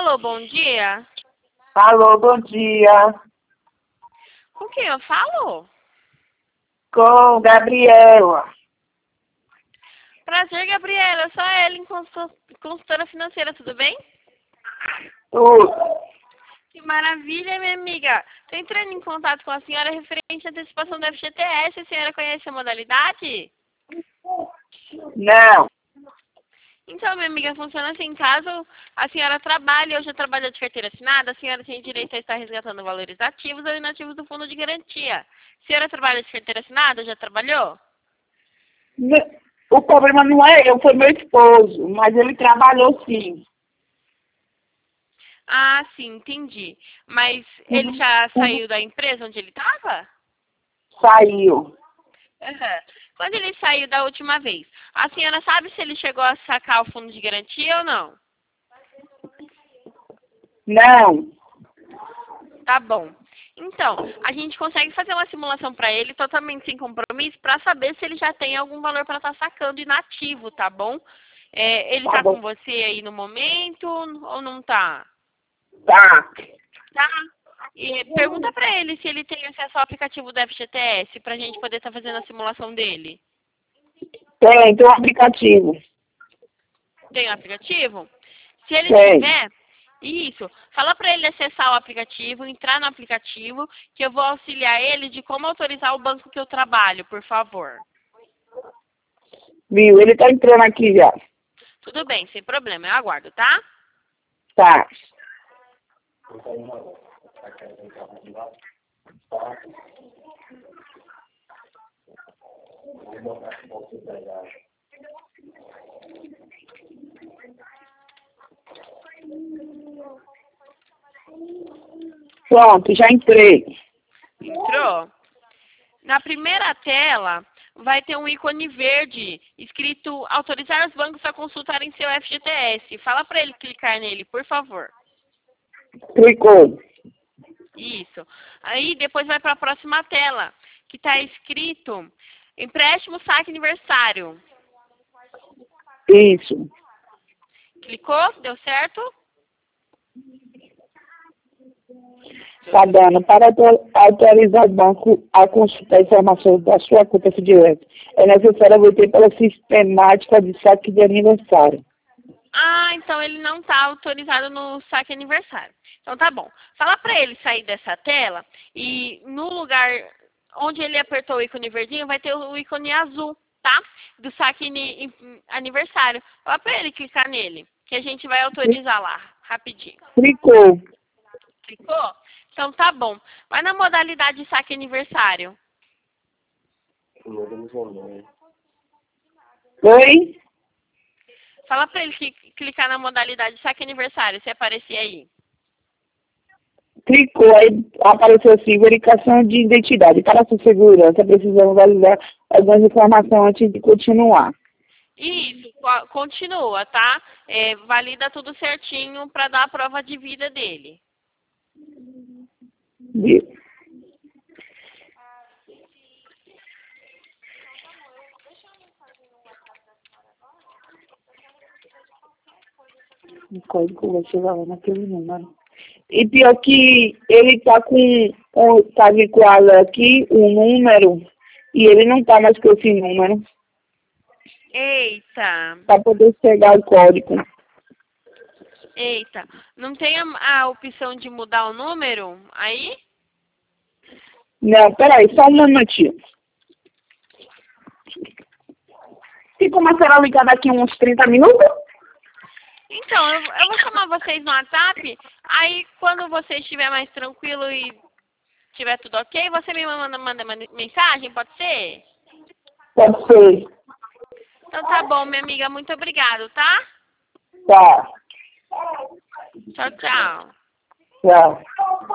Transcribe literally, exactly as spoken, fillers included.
Alô, bom dia. Alô, bom dia. Com quem eu falo? Com Gabriela. Prazer, Gabriela. Eu sou a Ellen, consul- consultora financeira, tudo bem? Tudo. Que maravilha, minha amiga. Estou entrando em contato com a senhora referente à antecipação do F G T S. A senhora conhece a modalidade? Não. Então, minha amiga, funciona assim. Caso a senhora trabalhe ou já trabalha de carteira assinada, a senhora tem direito a estar resgatando valores ativos ou inativos do fundo de garantia. A senhora trabalha de carteira assinada ou já trabalhou? Ne- O problema não é eu, foi meu esposo, mas ele trabalhou sim. Ah, sim, entendi. Mas ele Uhum. já Uhum. saiu da empresa onde ele estava? Saiu. Aham. Quando ele saiu da última vez, a senhora sabe se ele chegou a sacar o fundo de garantia ou não? Não. Tá bom. Então, a gente consegue fazer uma simulação para ele totalmente sem compromisso para saber se ele já tem algum valor para estar sacando inativo, tá bom? É, ele Tá tá com bom. você aí no momento ou não tá? Tá. Tá. E pergunta para ele se ele tem acesso ao aplicativo do F G T S para a gente poder estar fazendo a simulação dele. Tem, tem um aplicativo. Tem o aplicativo? Se ele Tem. tiver, isso, fala para ele acessar o aplicativo, entrar no aplicativo, que eu vou auxiliar ele de como autorizar o banco que eu trabalho, por favor. Viu? Ele tá entrando aqui já. Tudo bem, sem problema, eu aguardo, tá? Tá. Pronto, já entrei. Entrou? Na primeira tela, vai ter um ícone verde escrito autorizar os bancos a consultarem seu F G T S. Fala para ele clicar nele, por favor. Clicou. Isso. Aí depois vai para a próxima tela, que está escrito empréstimo saque aniversário. Isso. Clicou? Deu certo? Tá dando. Para auto- autorizar o banco a consultar informações da sua conta F D S, é necessário obter pela sistemática de saque de aniversário. Ah, então ele não está autorizado no saque aniversário. Então tá bom. Fala para ele sair dessa tela e no lugar onde ele apertou o ícone verdinho vai ter o ícone azul, tá? Do saque ni- aniversário. Fala para ele clicar nele, que a gente vai autorizar lá, rapidinho. Clicou. Clicou? Então tá bom. Vai na modalidade saque aniversário. Oi? Fala para ele que clicar na modalidade saque aniversário, se aparecer aí. Clicou, aí apareceu assim, verificação de identidade. Para sua segurança, precisamos validar algumas informações antes de continuar. Isso, co- continua, tá? É, valida tudo certinho para dar a prova de vida dele. Viu? O código vai chegar lá naquele número. E pior que ele tá com, com tá vinculado aqui um número e ele não tá mais com esse número Eita, para poder pegar o código. eita. Não tem a, a opção de mudar o número aí? Não, peraí, só um minutinho. E como a senhora ligar daqui uns trinta minutos? Então, eu, eu vou chamar vocês no WhatsApp, aí quando você estiver mais tranquilo e tiver tudo ok, você me manda, manda uma mensagem, pode ser? Pode ser. Então tá bom, minha amiga, muito obrigado, tá? Tá. Tchau, tchau. Tchau.